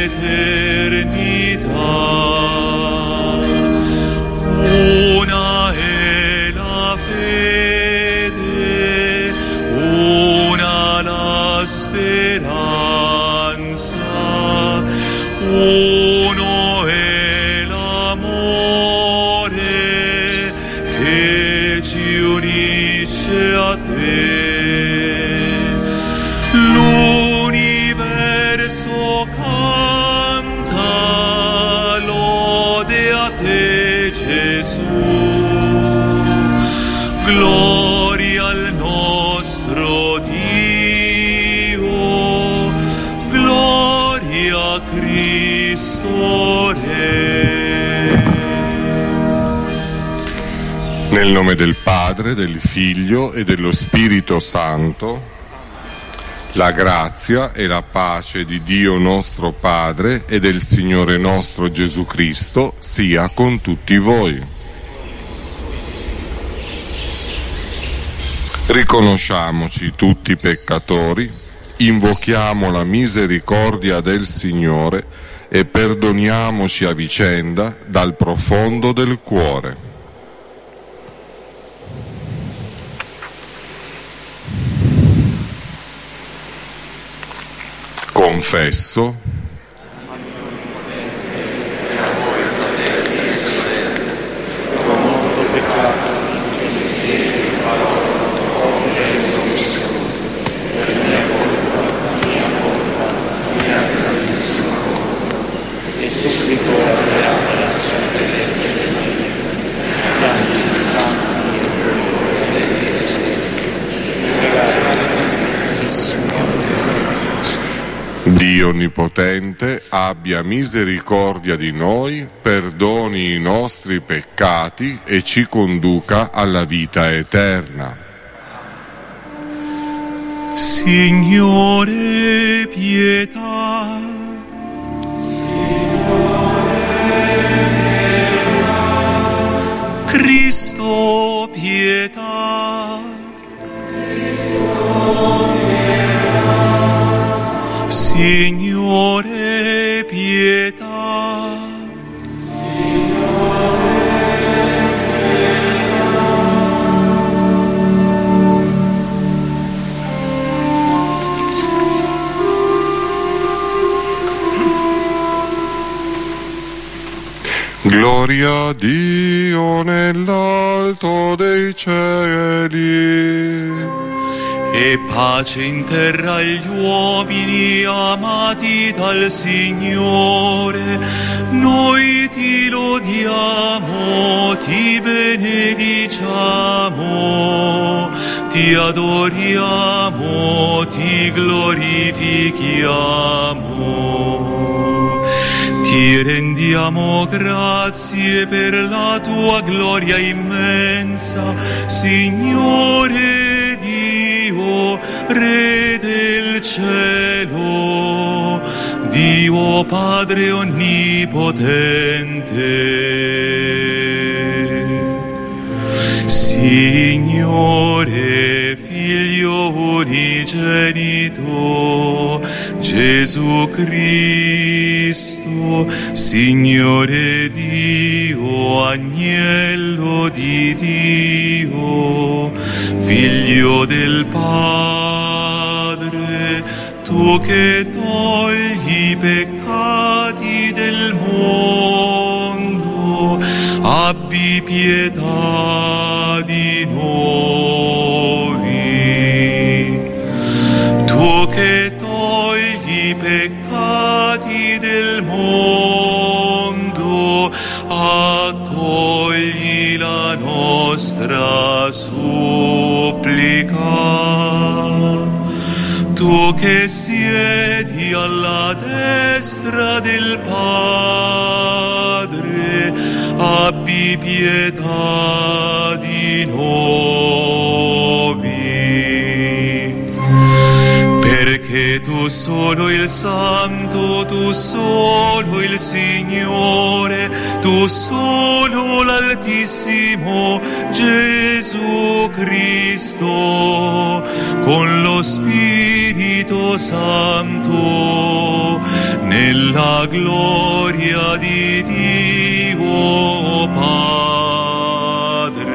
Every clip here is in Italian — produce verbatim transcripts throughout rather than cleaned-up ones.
Una è la fede, una la speranza, uno è l'amore che ci unisce a te. L'universo canta lode a te, Gesù. Gloria al nostro Dio, gloria a Cristo Re. Nel nome del Padre, del Figlio e dello Spirito Santo. La grazia e la pace di Dio nostro Padre e del Signore nostro Gesù Cristo sia con tutti voi. Riconosciamoci tutti peccatori, invochiamo la misericordia del Signore e perdoniamoci a vicenda dal profondo del cuore. Confesso Dio Onnipotente abbia misericordia di noi, perdoni i nostri peccati e ci conduca alla vita eterna. Signore, pietà. Cristo, pietà. Signore, pietà. Gloria a Dio nell'alto dei cieli. E pace in terra agli uomini amati dal Signore. Noi ti lodiamo, ti benediciamo, ti adoriamo, ti glorifichiamo. Ti rendiamo grazie per la tua gloria immensa, Signore Dio, Re del cielo, Dio Padre onnipotente. Signore, Figlio unigenito, Gesù Cristo, Signore Dio, Agnello di Dio, Figlio del Padre, tu che togli i peccati del mondo, abbi pietà di noi. Tu che togli i peccati del mondo, accogli la nostra supplica. Tu che siedi alla destra del Padre, abbi pietà di noi. Perché tu solo il Santo, tu solo il Signore, tu solo l'Altissimo Gesù Cristo, con lo Spirito Santo, nella gloria di Dio Padre.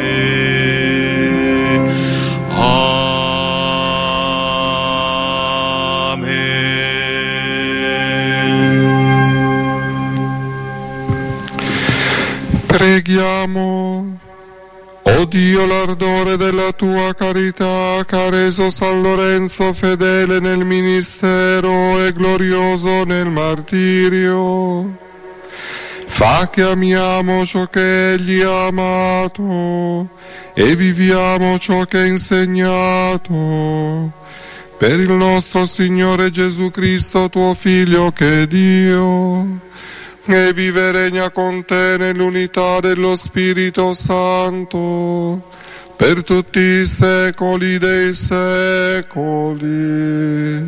Preghiamo. O Dio, l'ardore della tua carità, che ha reso San Lorenzo fedele nel ministero e glorioso nel martirio, fa che amiamo ciò che egli ha amato e viviamo ciò che ha insegnato. Per il nostro Signore Gesù Cristo, tuo Figlio, che è Dio, e vive e regna con te nell'unità dello Spirito Santo, per tutti i secoli dei secoli.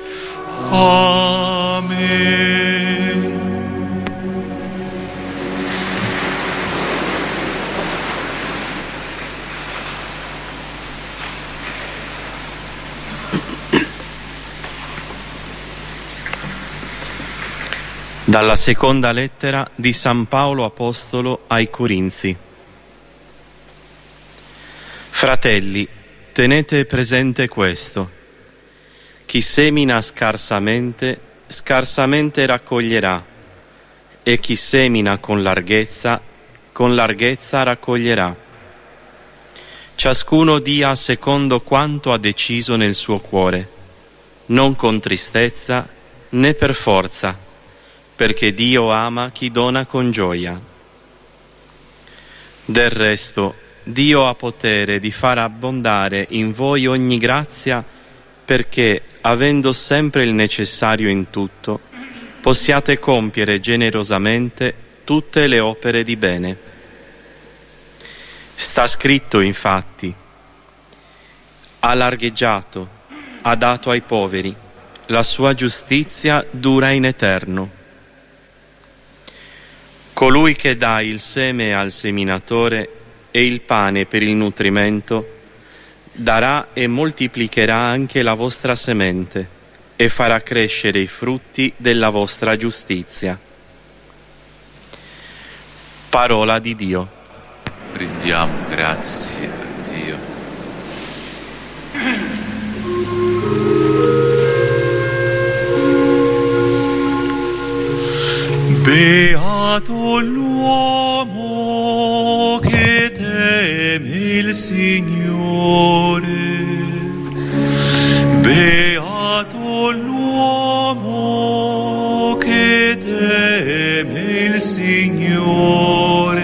Amen. Dalla seconda lettera di San Paolo Apostolo ai Corinzi. Fratelli, tenete presente questo: chi semina scarsamente, scarsamente raccoglierà, e chi semina con larghezza, con larghezza raccoglierà. Ciascuno dia secondo quanto ha deciso nel suo cuore, non con tristezza né per forza, perché Dio ama chi dona con gioia. Del resto, Dio ha potere di far abbondare in voi ogni grazia, perché, avendo sempre il necessario in tutto, possiate compiere generosamente tutte le opere di bene. Sta scritto, infatti: ha largheggiato, ha dato ai poveri, la sua giustizia dura in eterno. Colui che dà il seme al seminatore e il pane per il nutrimento, darà e moltiplicherà anche la vostra semente e farà crescere i frutti della vostra giustizia. Parola di Dio. Rendiamo grazie a Dio. Beato l'uomo che teme il Signore, beato l'uomo che teme il Signore.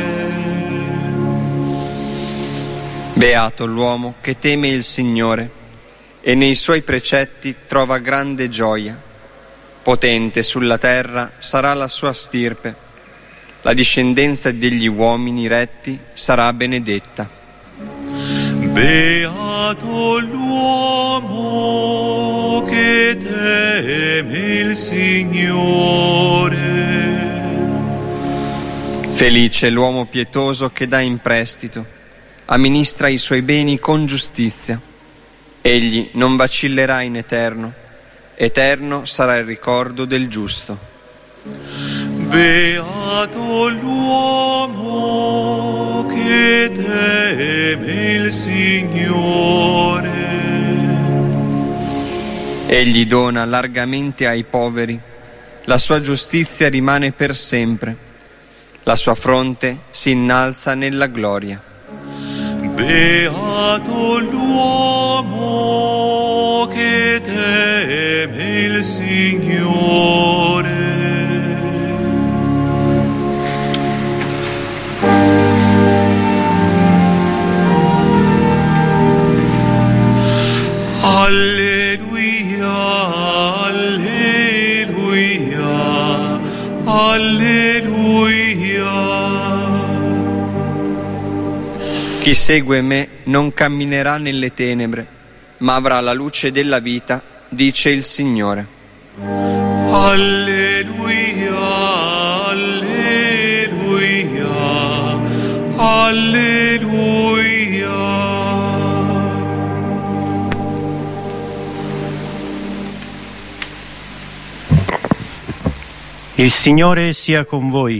Beato l'uomo che teme il Signore e nei suoi precetti trova grande gioia. Potente sulla terra sarà la sua stirpe, la discendenza degli uomini retti sarà benedetta. Beato l'uomo che teme il Signore. Felice l'uomo pietoso che dà in prestito, amministra i suoi beni con giustizia. Egli non vacillerà in eterno. Eterno sarà il ricordo del giusto. Beato l'uomo che teme il Signore. Egli dona largamente ai poveri, la sua giustizia rimane per sempre, la sua fronte si innalza nella gloria. Beato l'uomo che teme il Signore. Alleluia, alleluia, alleluia. Chi segue me non camminerà nelle tenebre, ma avrà la luce della vita, dice il Signore. Alleluia, alleluia, alleluia. Il Signore sia con voi.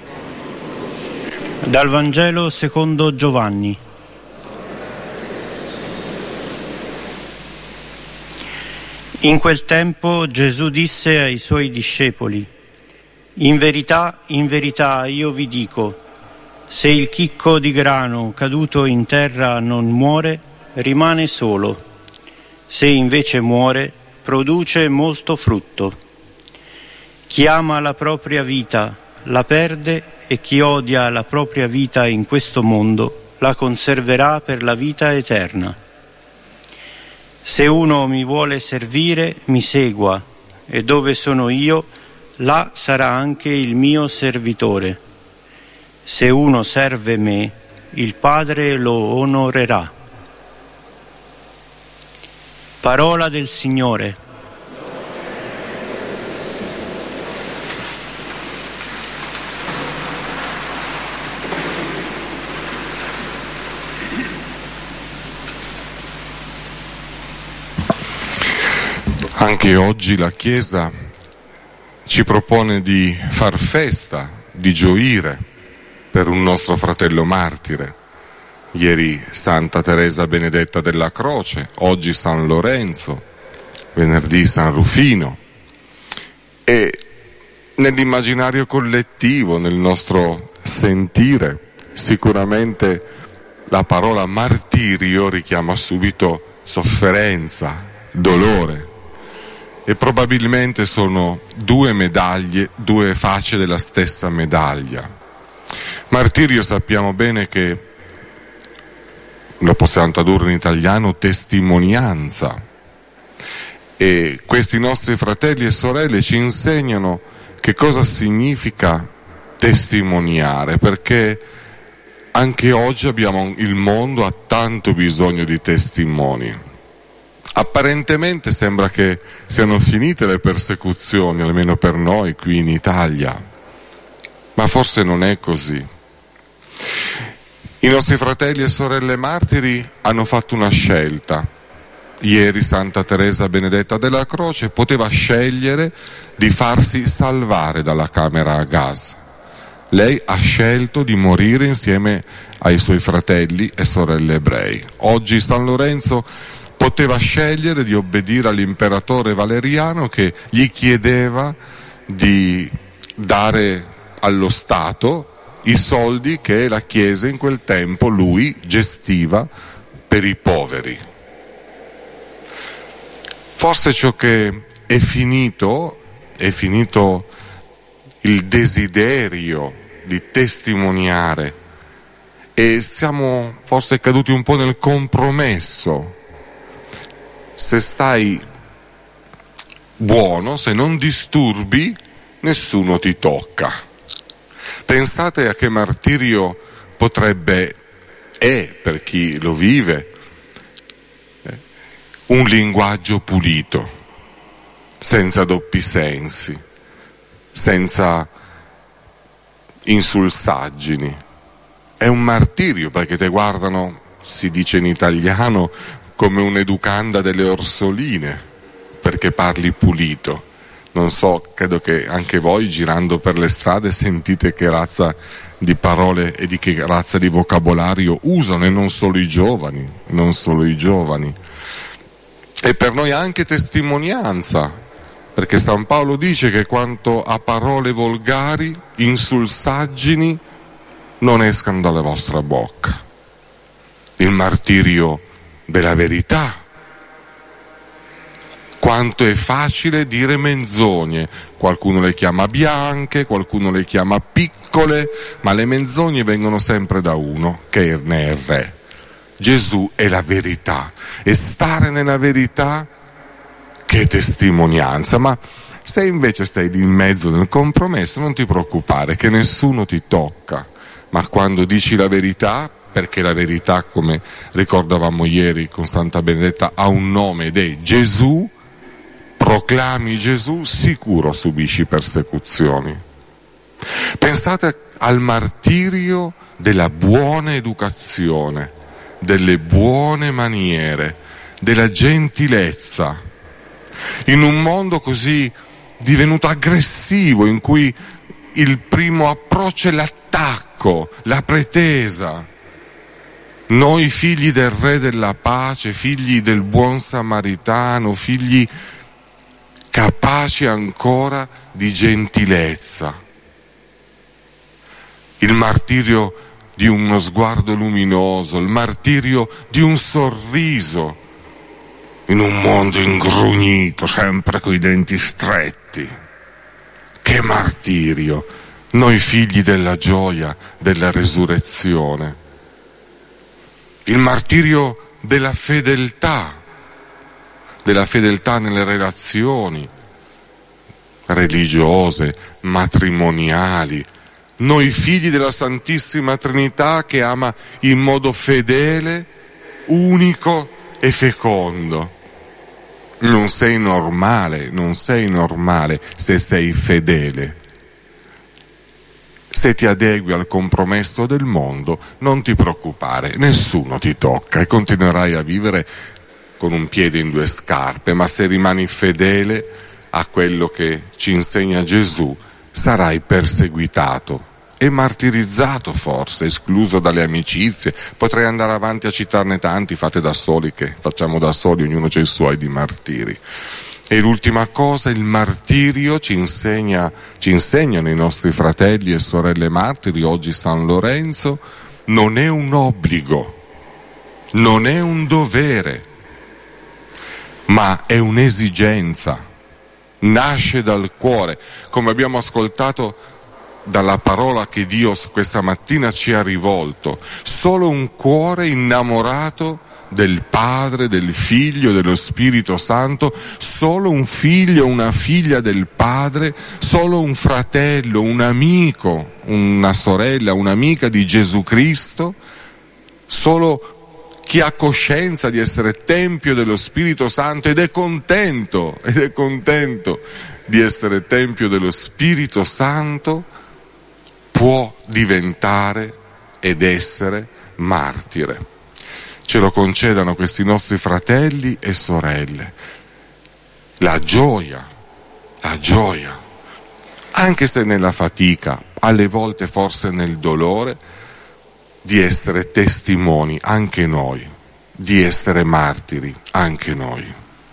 Dal Vangelo secondo Giovanni. In quel tempo Gesù disse ai suoi discepoli: In verità, in verità io vi dico, se il chicco di grano caduto in terra non muore, rimane solo. Se invece muore, produce molto frutto. Chi ama la propria vita la perde, e chi odia la propria vita in questo mondo la conserverà per la vita eterna. Se uno mi vuole servire, mi segua, e dove sono io, là sarà anche il mio servitore. Se uno serve me, il Padre lo onorerà. Parola del Signore. Anche oggi la Chiesa ci propone di far festa, di gioire per un nostro fratello martire. Ieri Santa Teresa Benedetta della Croce, oggi San Lorenzo, venerdì San Rufino. E nell'immaginario collettivo, nel nostro sentire, sicuramente la parola martirio richiama subito sofferenza, dolore. E probabilmente sono due medaglie, due facce della stessa medaglia. Martirio sappiamo bene che lo possiamo tradurre in italiano testimonianza, e questi nostri fratelli e sorelle ci insegnano che cosa significa testimoniare, perché anche oggi abbiamo, il mondo ha tanto bisogno di testimoni. Apparentemente sembra che siano finite le persecuzioni, almeno per noi qui in Italia, ma forse non è così. I nostri fratelli e sorelle martiri hanno fatto una scelta. Ieri Santa Teresa Benedetta della Croce poteva scegliere di farsi salvare dalla camera a gas. Lei ha scelto di morire insieme ai suoi fratelli e sorelle ebrei. Oggi San Lorenzo poteva scegliere di obbedire all'imperatore Valeriano, che gli chiedeva di dare allo Stato i soldi che la Chiesa in quel tempo lui gestiva per i poveri. Forse ciò che è finito, è finito il desiderio di testimoniare, e siamo forse caduti un po' nel compromesso. Se stai buono, se non disturbi, nessuno ti tocca. Pensate a che martirio potrebbe, è per chi lo vive, un linguaggio pulito, senza doppi sensi, senza insulsaggini. È un martirio, perché te guardano, si dice in italiano, come un'educanda delle Orsoline, perché parli pulito. Non so, credo che anche voi girando per le strade sentite che razza di parole e di che razza di vocabolario usano, e non solo i giovani, non solo i giovani. E per noi anche testimonianza, perché San Paolo dice che quanto a parole volgari, insulsaggini, non escano dalla vostra bocca. Il martirio della verità. Quanto è facile dire menzogne, qualcuno le chiama bianche, qualcuno le chiama piccole, ma le menzogne vengono sempre da uno, che ne è re. Gesù è la verità, e stare nella verità, che testimonianza. Ma se invece stai in mezzo nel compromesso, non ti preoccupare, che nessuno ti tocca, ma quando dici la verità, perché la verità, come ricordavamo ieri con Santa Benedetta, ha un nome ed è Gesù, proclami Gesù, sicuro subisci persecuzioni. Pensate al martirio della buona educazione, delle buone maniere, della gentilezza. In un mondo così divenuto aggressivo, in cui il primo approccio è l'attacco, la pretesa. Noi figli del Re della Pace, figli del buon samaritano, figli capaci ancora di gentilezza. Il martirio di uno sguardo luminoso, il martirio di un sorriso in un mondo ingrugnito, sempre coi denti stretti. Che martirio! Noi figli della gioia della resurrezione. Il martirio della fedeltà, della fedeltà nelle relazioni religiose, matrimoniali. Noi figli della Santissima Trinità che ama in modo fedele, unico e fecondo. Non sei normale, non sei normale se sei fedele. Se ti adegui al compromesso del mondo, non ti preoccupare, nessuno ti tocca e continuerai a vivere con un piede in due scarpe, ma se rimani fedele a quello che ci insegna Gesù, sarai perseguitato e martirizzato forse, escluso dalle amicizie. Potrei andare avanti a citarne tanti, fate da soli, che facciamo da soli, ognuno c'ha i suoi di martiri. E l'ultima cosa, il martirio ci insegna, ci insegnano i nostri fratelli e sorelle martiri, oggi San Lorenzo, non è un obbligo, non è un dovere, ma è un'esigenza, nasce dal cuore, come abbiamo ascoltato dalla parola che Dio questa mattina ci ha rivolto. Solo un cuore innamorato del Padre, del Figlio, dello Spirito Santo, solo un figlio, una figlia del Padre, solo un fratello, un amico, una sorella, un'amica di Gesù Cristo, solo chi ha coscienza di essere Tempio dello Spirito Santo ed è contento, ed è contento di essere Tempio dello Spirito Santo, può diventare ed essere martire. Ce lo concedano questi nostri fratelli e sorelle. La gioia, la gioia, anche se nella fatica, alle volte forse nel dolore, di essere testimoni anche noi, di essere martiri anche noi.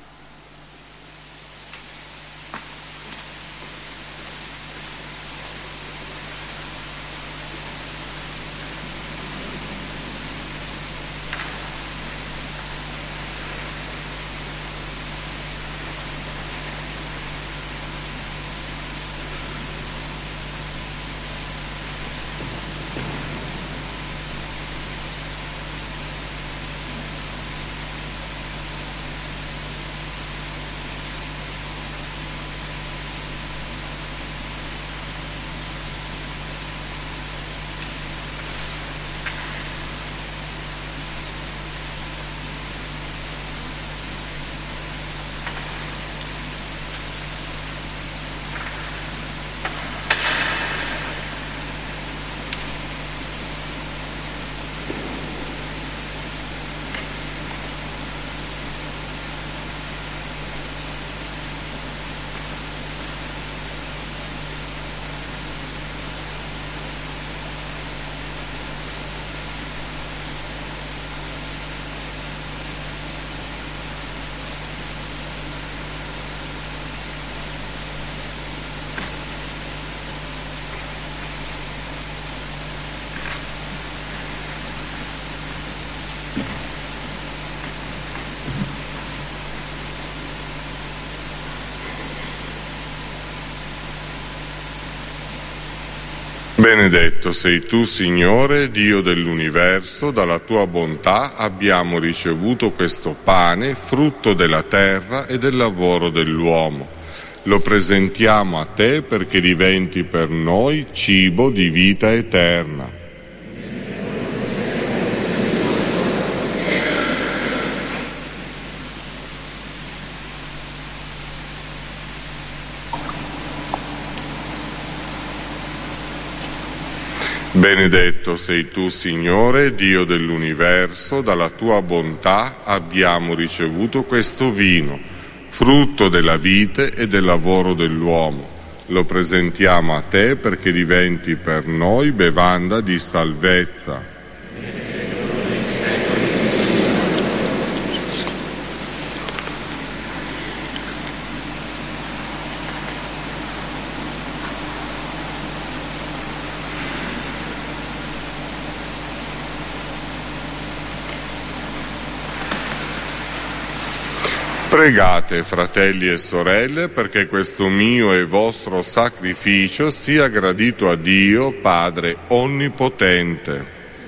Benedetto sei tu, Signore, Dio dell'universo, dalla tua bontà abbiamo ricevuto questo pane, frutto della terra e del lavoro dell'uomo. Lo presentiamo a te perché diventi per noi cibo di vita eterna. Benedetto sei tu, Signore, Dio dell'universo, dalla tua bontà abbiamo ricevuto questo vino, frutto della vite e del lavoro dell'uomo. Lo presentiamo a te perché diventi per noi bevanda di salvezza. Pregate, fratelli e sorelle, perché questo mio e vostro sacrificio sia gradito a Dio, Padre Onnipotente.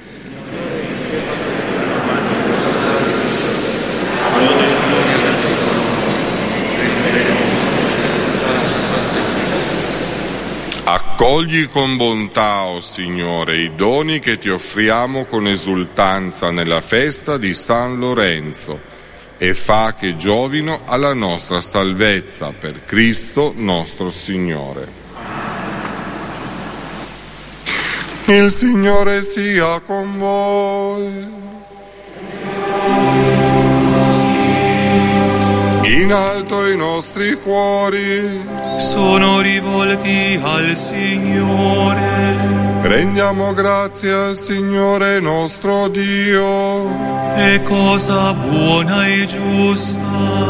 Accogli con bontà, o Signore, i doni che ti offriamo con esultanza nella festa di San Lorenzo, e fa che giovino alla nostra salvezza per Cristo nostro Signore. Il Signore sia con voi. In alto i nostri cuori sono rivolti al Signore. Rendiamo grazie al Signore nostro Dio. È cosa buona e giusta.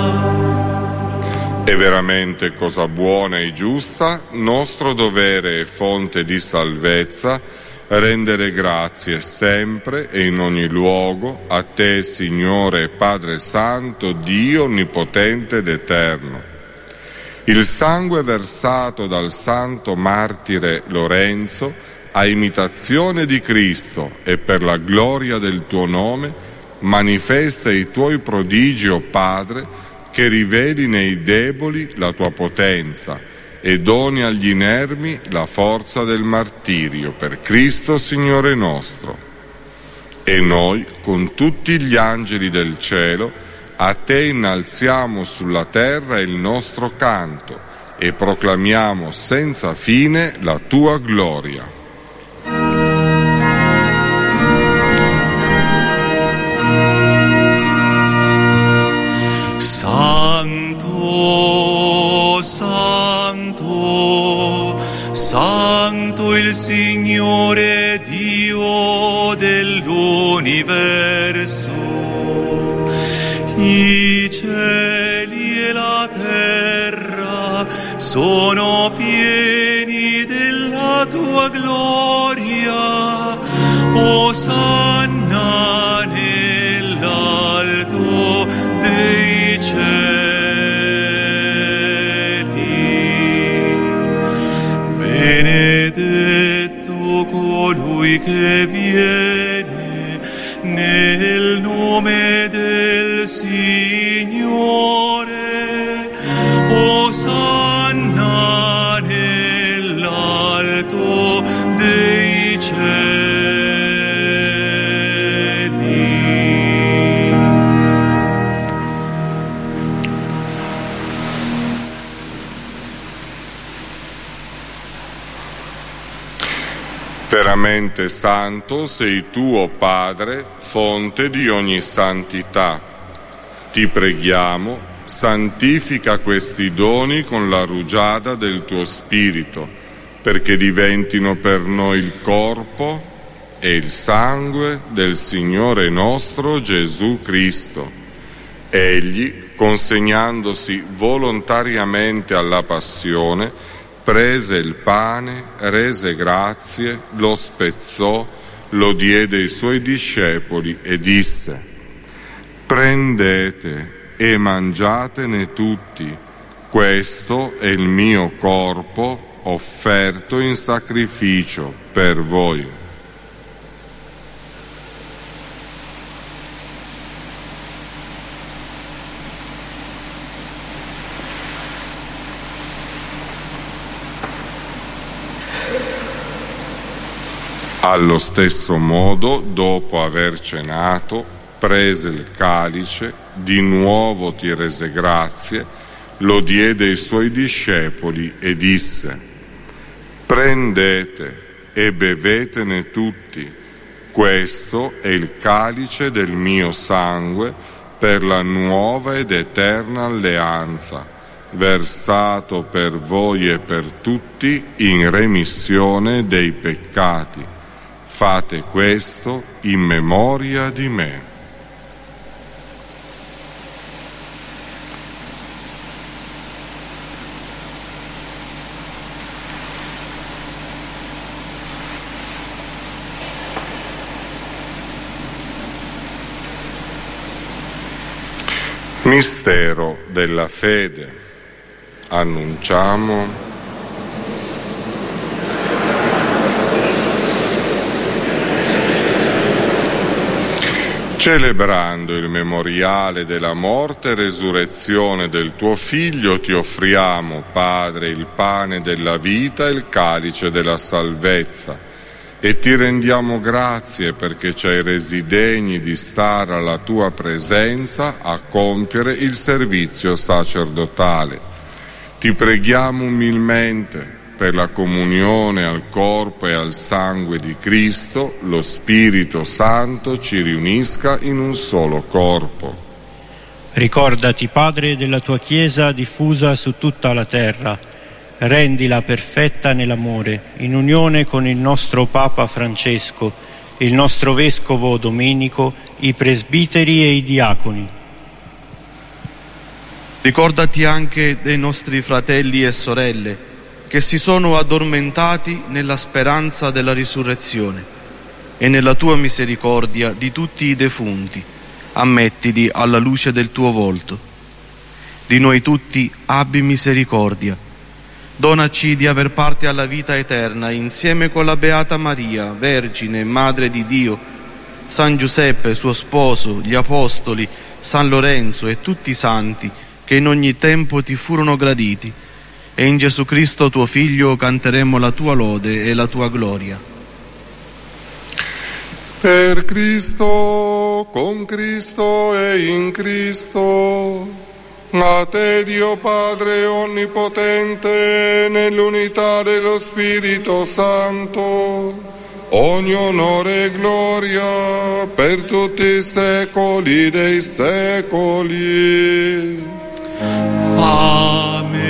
È veramente cosa buona e giusta, nostro dovere e fonte di salvezza, rendere grazie sempre e in ogni luogo a te, Signore Padre Santo, Dio Onnipotente ed Eterno. Il sangue versato dal santo martire Lorenzo a imitazione di Cristo e per la gloria del tuo nome, manifesta i tuoi prodigi, o Padre, che riveli nei deboli la tua potenza e doni agli inermi la forza del martirio, per Cristo Signore nostro. E noi, con tutti gli angeli del cielo, a te innalziamo sulla terra il nostro canto e proclamiamo senza fine la tua gloria. Santo, Santo, Santo il Signore Dio dell'universo. I cieli e la terra sono pieni della tua gloria. Osanna nell'alto dei cieli. Benedetto colui che viene nel nome del Signore. Osanna nell'alto dei cieli. Veramente santo sei tu, o Padre, fonte di ogni santità. Ti preghiamo, santifica questi doni con la rugiada del tuo Spirito, perché diventino per noi il corpo e il sangue del Signore nostro Gesù Cristo. Egli, consegnandosi volontariamente alla passione, prese il pane, rese grazie, lo spezzò, lo diede ai suoi discepoli e disse: prendete e mangiatene tutti, questo è il mio corpo offerto in sacrificio per voi. Allo stesso modo, dopo aver cenato, prese il calice, di nuovo ti rese grazie, lo diede ai suoi discepoli e disse: prendete e bevetene tutti, questo è il calice del mio sangue, per la nuova ed eterna alleanza, versato per voi e per tutti in remissione dei peccati. Fate questo in memoria di me. Mistero della fede. Annunciamo. Celebrando il memoriale della morte e resurrezione del tuo Figlio, ti offriamo, Padre, il pane della vita e il calice della salvezza. E ti rendiamo grazie perché ci hai resi degni di stare alla tua presenza a compiere il servizio sacerdotale. Ti preghiamo umilmente per la comunione al corpo e al sangue di Cristo, lo Spirito Santo ci riunisca in un solo corpo. Ricordati, Padre, della tua Chiesa diffusa su tutta la terra. Rendila perfetta nell'amore, in unione con il nostro Papa Francesco, il nostro Vescovo Domenico, i presbiteri e i diaconi. Ricordati anche dei nostri fratelli e sorelle che si sono addormentati nella speranza della risurrezione e nella tua misericordia di tutti i defunti. Ammettili alla luce del tuo volto. Di noi tutti abbi misericordia. Donaci di aver parte alla vita eterna insieme con la Beata Maria, Vergine, Madre di Dio, San Giuseppe, suo sposo, gli Apostoli, San Lorenzo e tutti i santi che in ogni tempo ti furono graditi. E in Gesù Cristo tuo Figlio canteremo la tua lode e la tua gloria. Per Cristo, con Cristo e in Cristo. A te, Dio Padre Onnipotente, nell'unità dello Spirito Santo, ogni onore e gloria per tutti i secoli dei secoli. Amen.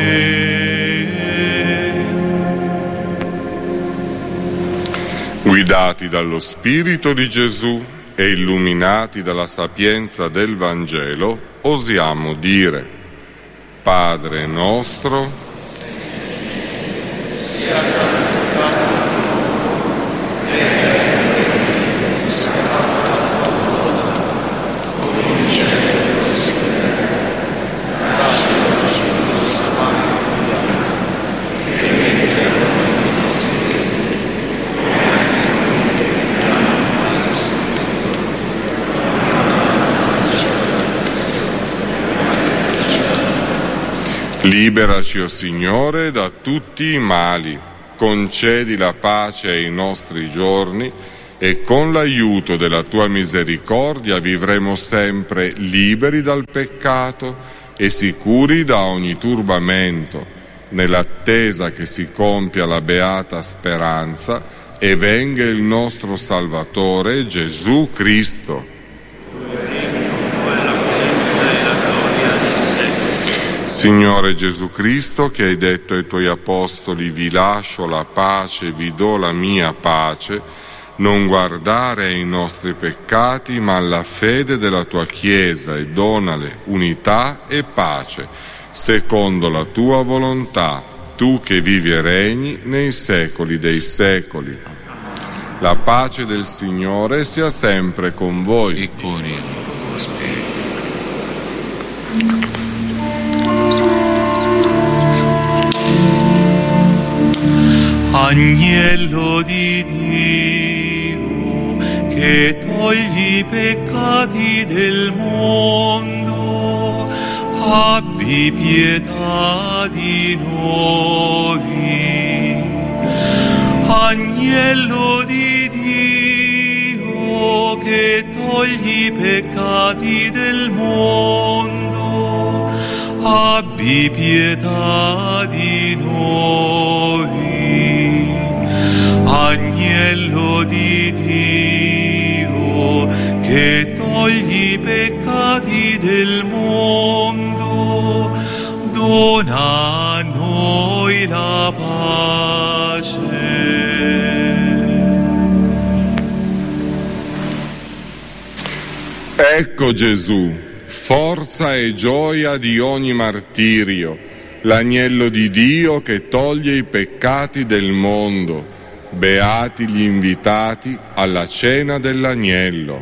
Guidati dallo Spirito di Gesù e illuminati dalla sapienza del Vangelo, osiamo dire: Padre nostro, sia santificato liberaci, o Signore, da tutti i mali, concedi la pace ai nostri giorni e con l'aiuto della tua misericordia vivremo sempre liberi dal peccato e sicuri da ogni turbamento, nell'attesa che si compia la beata speranza e venga il nostro Salvatore Gesù Cristo. Signore Gesù Cristo, che hai detto ai tuoi apostoli: vi lascio la pace, vi do la mia pace, non guardare ai nostri peccati ma alla fede della tua Chiesa e donale unità e pace, secondo la tua volontà, tu che vivi e regni nei secoli dei secoli. La pace del Signore sia sempre con voi. E con il tuo spirito. Agnello di Dio, che togli i peccati del mondo, abbi pietà di noi. Agnello di Dio, che togli i peccati del mondo, abbi pietà di noi. Agnello di Dio, che togli i peccati del mondo, dona a noi la pace. Ecco Gesù, forza e gioia di ogni martirio, l'agnello di Dio che toglie i peccati del mondo. Beati gli invitati alla cena dell'agnello.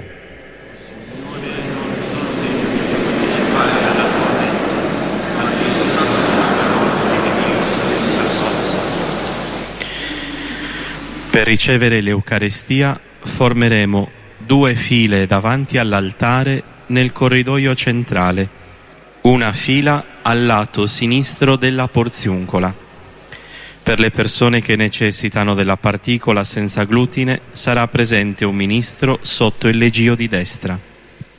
Per ricevere l'Eucarestia formeremo due file davanti all'altare nel corridoio centrale, una fila al lato sinistro della porziuncola. Per le persone che necessitano della particola senza glutine sarà presente un ministro sotto il leggio di destra.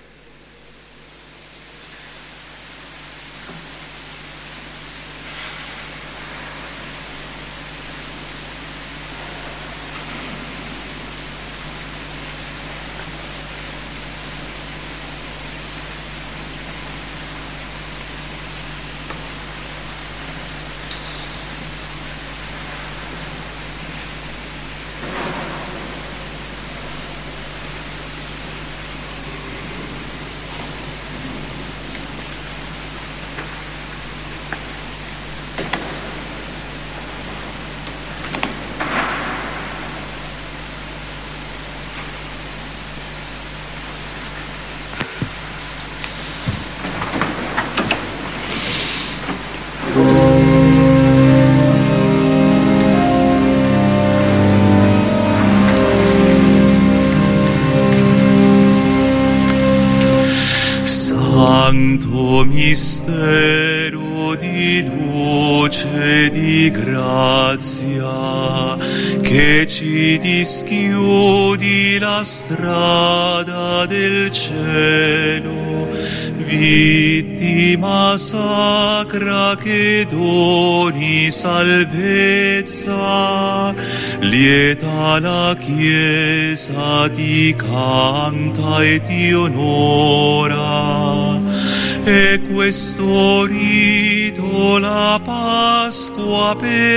Santo mistero di luce e di grazia, che ci dischiudi la strada del cielo, vittima sacra che doni salvezza, lieta la Chiesa ti canta e ti onora. E questo rito la Pasqua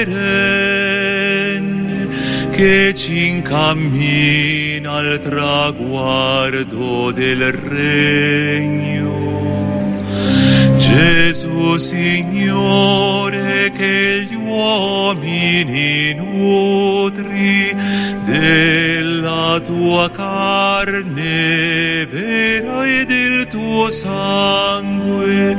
perenne che ci incammina al traguardo del regno. Gesù Signore, che gli uomini nutri della tua carne vera e del tuo sangue,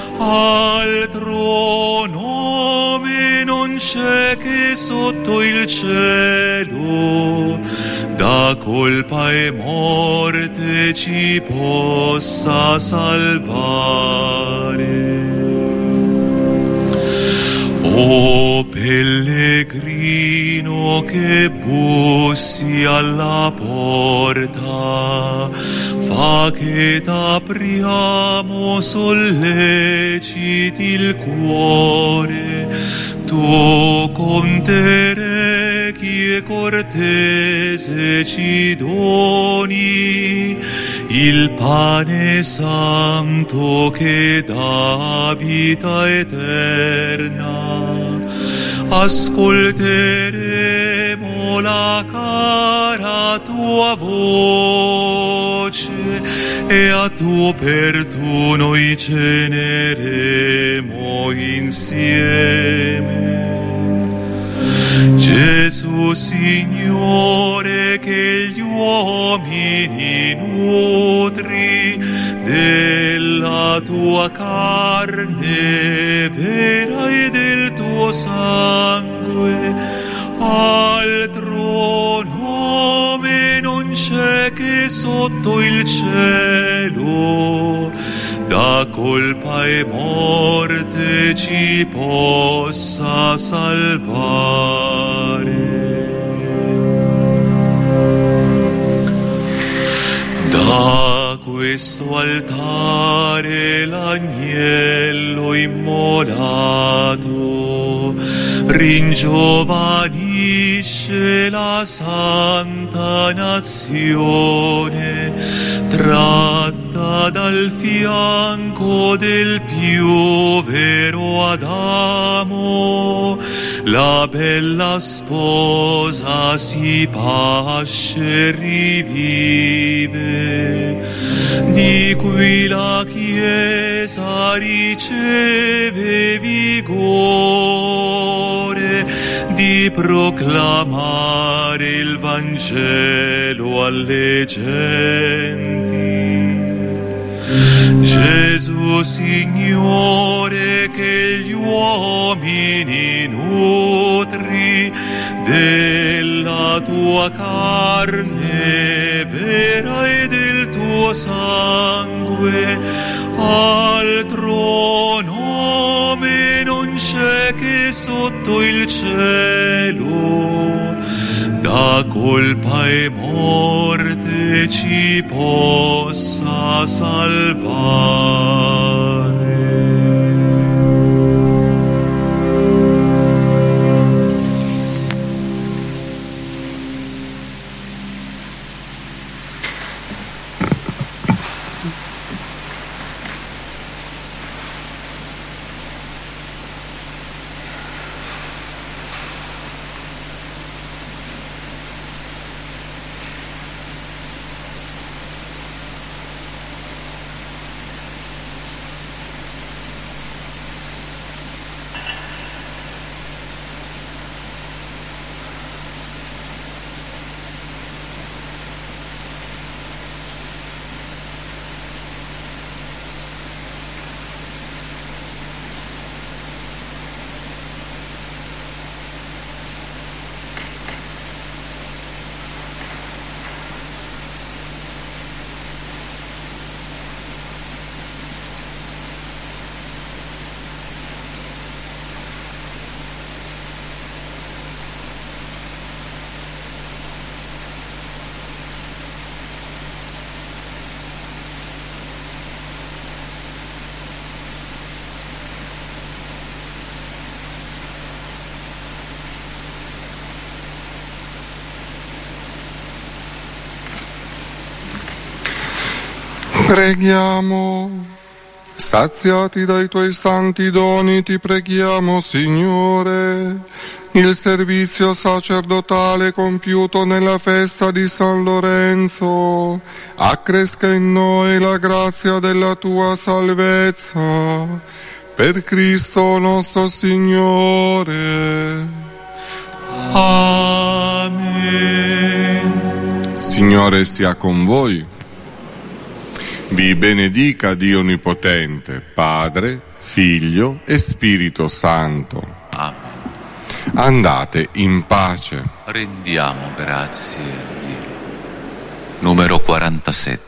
altro nome non c'è che sotto il cielo da colpa e morte ci possa salvare. O pellegrino che bussi alla porta, fa che t'apriamo, solleciti il cuore, tu con te rechi e cortese ci doni il pane santo che dà vita eterna. Ascolteremo la cara tua voce e a tuo pertuo noi ceneremo insieme. Gesù Signore, che gli uomini nutri della tua carne vera e del tuo sangue, altro nome non c'è che sotto il cielo da colpa e morte ci possa salvare. Da questo altare l'agnello immolato ringiovanisce pacifice la santa nazione, tratta dal fianco del più vero Adamo. La bella sposa si pasce e rivive, di cui la Chiesa riceve vigore di proclamare il Vangelo alle genti. Gesù Signore, che gli uomini nutri della tua carne vera e del tuo sangue, altro nome non c'è che sotto il cielo da colpa e morte ci possa salvare. Preghiamo. Saziati dai tuoi santi doni, ti preghiamo, Signore, il servizio sacerdotale compiuto nella festa di San Lorenzo accresca in noi la grazia della tua salvezza. Per Cristo nostro Signore. Amen. Signore sia con voi. Vi benedica Dio Onnipotente, Padre, Figlio e Spirito Santo. Amen. Andate in pace. Rendiamo grazie a Dio. Numero quarantasette.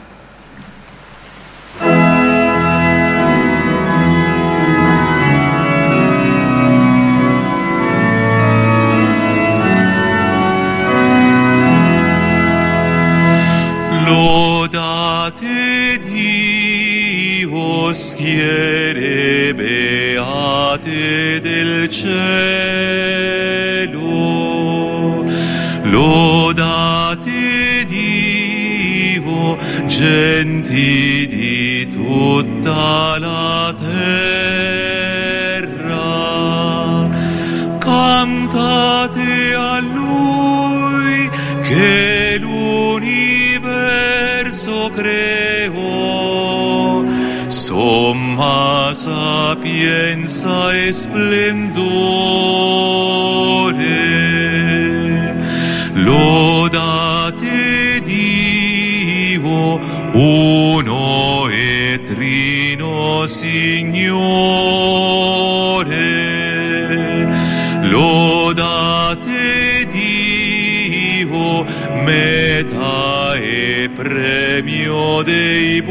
Lodate Dio, schiere beate del cielo. Lodate Dio, genti di tutta la terra. Cantate a Lui che l'universo creò, somma sapienza e splendore. Lodate Dio, uno e trino Signore. Lodate Dio, meta e premio dei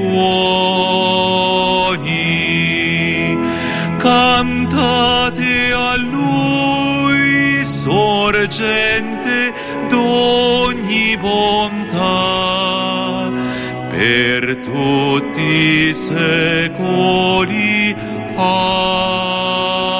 buoni. Cantate a Lui, sorgente d'ogni bontà, per tutti i secoli. Amen.